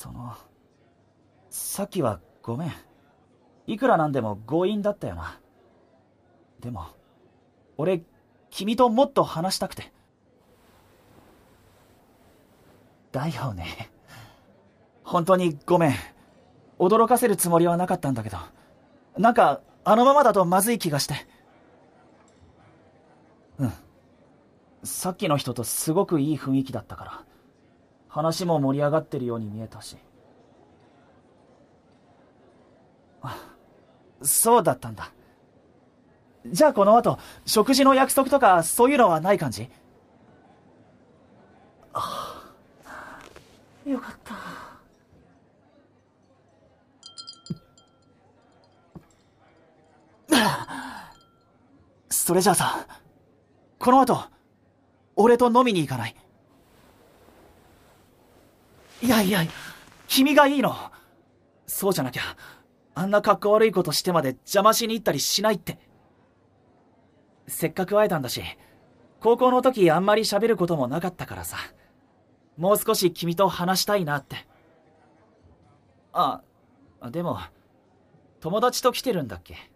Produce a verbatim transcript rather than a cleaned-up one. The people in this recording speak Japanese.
その、さっきはごめん。いくらなんでも強引だったよな。でも、俺、君ともっと話したくて。だよね。本当にごめん。驚かせるつもりはなかったんだけど、なんか、あのままだとまずい気がして。うん。さっきの人とすごくいい雰囲気だったから、話も盛り上がってるように見えたし。あ、そうだったんだ。じゃあこの後、食事の約束とかそういうのはない感じ？ああ、よかった。それじゃあさ、この後、俺と飲みに行かない？いやいや、君がいいの。そうじゃなきゃ、あんな格好悪いことしてまで邪魔しに行ったりしないって。せっかく会えたんだし、高校の時あんまり喋ることもなかったからさ、もう少し君と話したいなって。あ、でも、友達と来てるんだっけ？